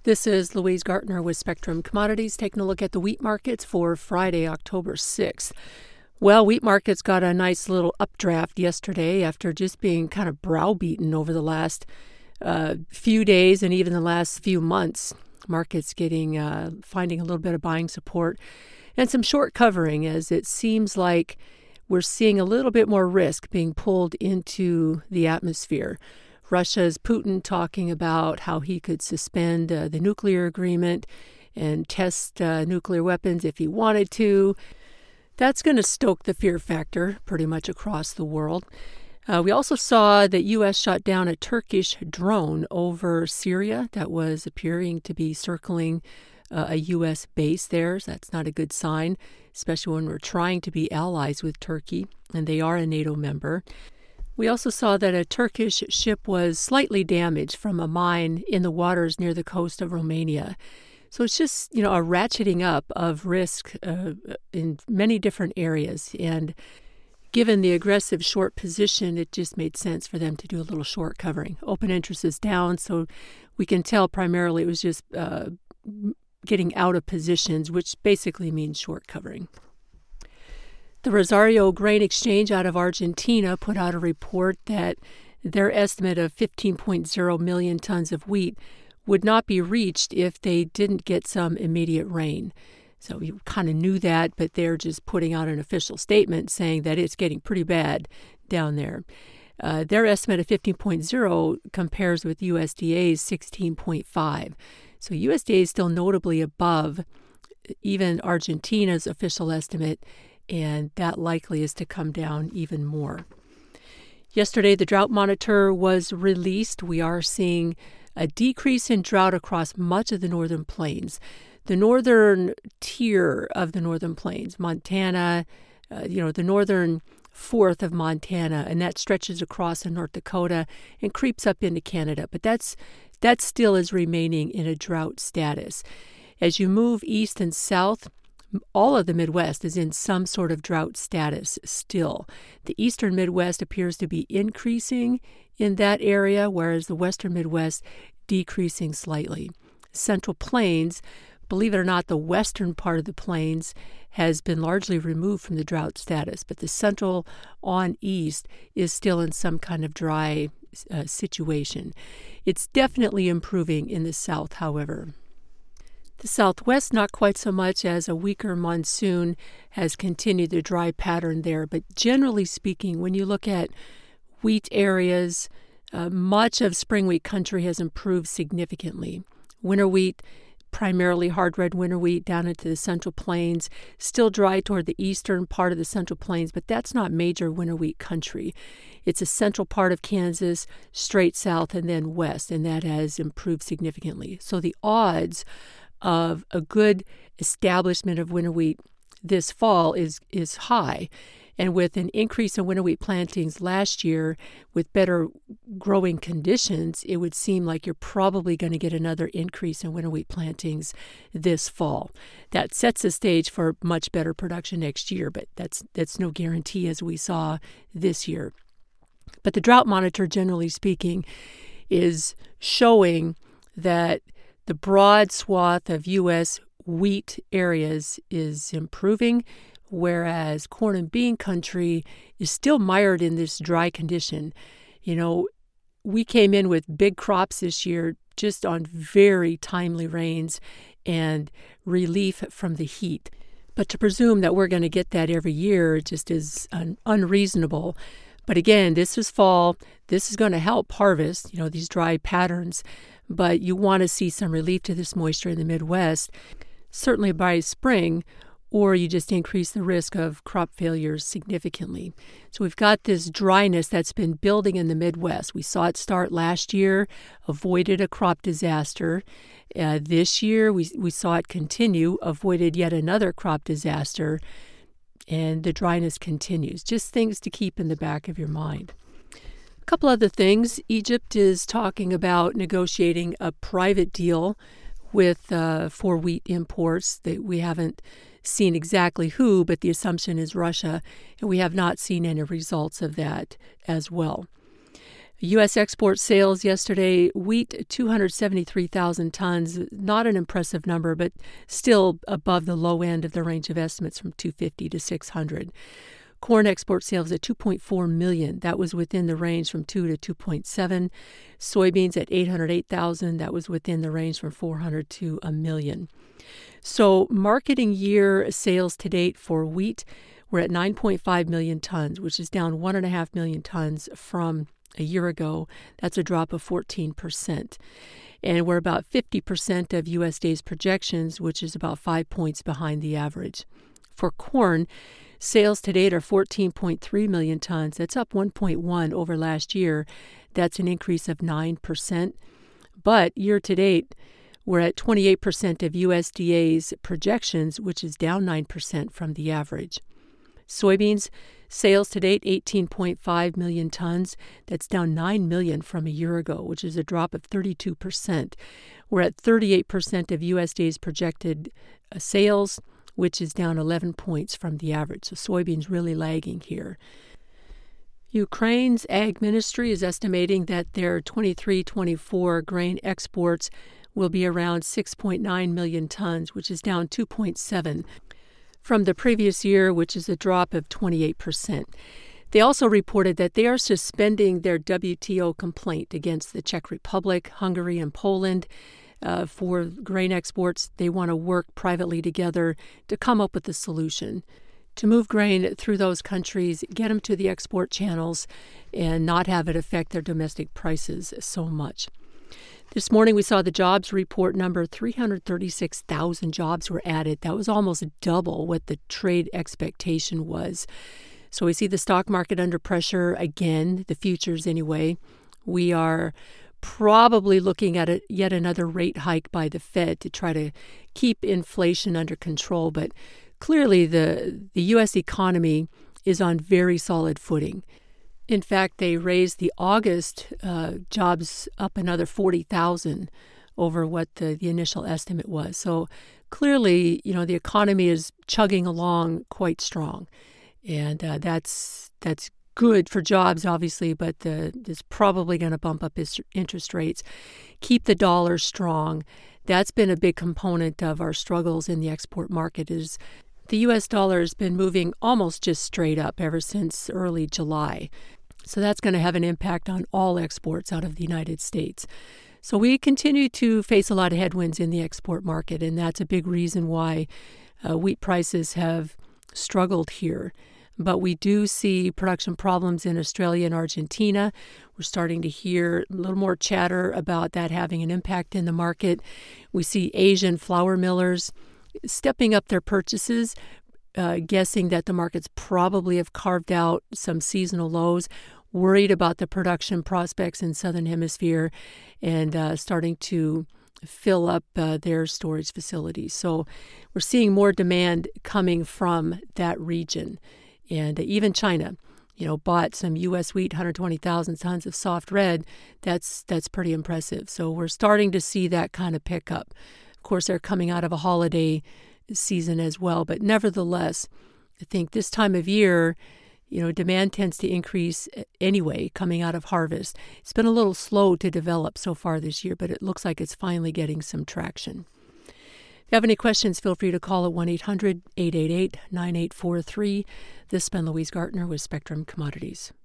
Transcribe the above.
This is Louise Gartner with Spectrum Commodities, taking a look at the wheat markets for Friday, October 6th. Well, wheat markets got a nice little updraft yesterday after just being kind of browbeaten over the last few days and even the last few months. Markets finding a little bit of buying support and some short covering, as it seems like we're seeing a little bit more risk being pulled into the atmosphere. Russia's Putin talking about how he could suspend the nuclear agreement and test nuclear weapons if he wanted to. That's going to stoke the fear factor pretty much across the world. We also saw that U.S. shot down a Turkish drone over Syria that was appearing to be circling a U.S. base there. So that's not a good sign, especially when we're trying to be allies with Turkey, and they are a NATO member. We also saw that a Turkish ship was slightly damaged from a mine in the waters near the coast of Romania. So it's just, a ratcheting up of risk in many different areas. And given the aggressive short position, it just made sense for them to do a little short covering. Open interest is down, so we can tell primarily it was just getting out of positions, which basically means short covering. The Rosario Grain Exchange out of Argentina put out a report that their estimate of 15.0 million tons of wheat would not be reached if they didn't get some immediate rain. So we kind of knew that, but they're just putting out an official statement saying that it's getting pretty bad down there. Their estimate of 15.0 compares with USDA's 16.5. So USDA is still notably above even Argentina's official estimate, and that likely is to come down even more. Yesterday, the drought monitor was released. We are seeing a decrease in drought across much of the northern plains. The northern tier of the northern plains, Montana, the northern fourth of Montana, and that stretches across in North Dakota and creeps up into Canada. But that still is remaining in a drought status. As you move east and south, all of the Midwest is in some sort of drought status still. The eastern Midwest appears to be increasing in that area, whereas the western Midwest decreasing slightly. Central Plains, believe it or not, the western part of the plains has been largely removed from the drought status, but the central on east is still in some kind of dry situation. It's definitely improving in the south, however. The Southwest, not quite so much, as a weaker monsoon has continued the dry pattern there. But generally speaking, when you look at wheat areas, much of spring wheat country has improved significantly. Winter wheat, primarily hard red winter wheat down into the Central Plains, still dry toward the eastern part of the Central Plains, but that's not major winter wheat country. It's a central part of Kansas, straight south, and then west, and that has improved significantly. So the odds of a good establishment of winter wheat this fall is high. And with an increase in winter wheat plantings last year, with better growing conditions, it would seem like you're probably going to get another increase in winter wheat plantings this fall. That sets the stage for much better production next year, but that's no guarantee, as we saw this year. But the drought monitor, generally speaking, is showing that the broad swath of U.S. wheat areas is improving, whereas corn and bean country is still mired in this dry condition. We came in with big crops this year just on very timely rains and relief from the heat. But to presume that we're going to get that every year just is unreasonable. But again, this is fall. This is going to help harvest, these dry patterns. But you want to see some relief to this moisture in the Midwest, certainly by spring, or you just increase the risk of crop failures significantly. So we've got this dryness that's been building in the Midwest. We saw it start last year, avoided a crop disaster. This year, we saw it continue, avoided yet another crop disaster, and the dryness continues. Just things to keep in the back of your mind. A couple other things. Egypt is talking about negotiating a private deal for wheat imports. That we haven't seen exactly who, but the assumption is Russia, and we have not seen any results of that as well. U.S. export sales yesterday, wheat 273,000 tons, not an impressive number, but still above the low end of the range of estimates from 250 to 600. Corn export sales at 2.4 million. That was within the range from 2 to 2.7. Soybeans at 808,000. That was within the range from 400 to a million. So marketing year sales to date for wheat, we're at 9.5 million tons, which is down 1.5 million tons from a year ago. That's a drop of 14%. And we're about 50% of USDA's projections, which is about 5 points behind the average. For corn, sales to date are 14.3 million tons. That's up 1.1 over last year. That's an increase of 9%. But year to date, we're at 28% of USDA's projections, which is down 9% from the average. Soybeans, sales to date, 18.5 million tons. That's down 9 million from a year ago, which is a drop of 32%. We're at 38% of USDA's projected sales, which is down 11 points from the average. So soybeans really lagging here. Ukraine's ag ministry is estimating that their 23-24 grain exports will be around 6.9 million tons, which is down 2.7 from the previous year, which is a drop of 28%. They also reported that they are suspending their WTO complaint against the Czech Republic, Hungary, and Poland for grain exports. They want to work privately together to come up with a solution to move grain through those countries, get them to the export channels, and not have it affect their domestic prices so much. This morning, we saw the jobs report number. 336,000 jobs were added. That was almost double what the trade expectation was. So we see the stock market under pressure again, the futures anyway. We are probably looking at yet another rate hike by the Fed to try to keep inflation under control. But clearly, the U.S. economy is on very solid footing. In fact, they raised the August jobs up another 40,000 over what the initial estimate was. So clearly, the economy is chugging along quite strong. And that's good for jobs, obviously, but it's probably going to bump up interest rates, keep the dollar strong. That's been a big component of our struggles in the export market is the U.S. dollar has been moving almost just straight up ever since early July. So that's going to have an impact on all exports out of the United States. So we continue to face a lot of headwinds in the export market, and that's a big reason why wheat prices have struggled here. But we do see production problems in Australia and Argentina. We're starting to hear a little more chatter about that having an impact in the market. We see Asian flour millers stepping up their purchases, guessing that the markets probably have carved out some seasonal lows, worried about the production prospects in Southern Hemisphere, and starting to fill up their storage facilities. So we're seeing more demand coming from that region. And even China, bought some U.S. wheat, 120,000 tons of soft red. That's pretty impressive. So we're starting to see that kind of pick up. Of course, they're coming out of a holiday season as well. But nevertheless, I think this time of year, demand tends to increase anyway coming out of harvest. It's been a little slow to develop so far this year, but it looks like it's finally getting some traction. If you have any questions, feel free to call at 1-800-888-9843. This has been Louise Gartner with Spectrum Commodities.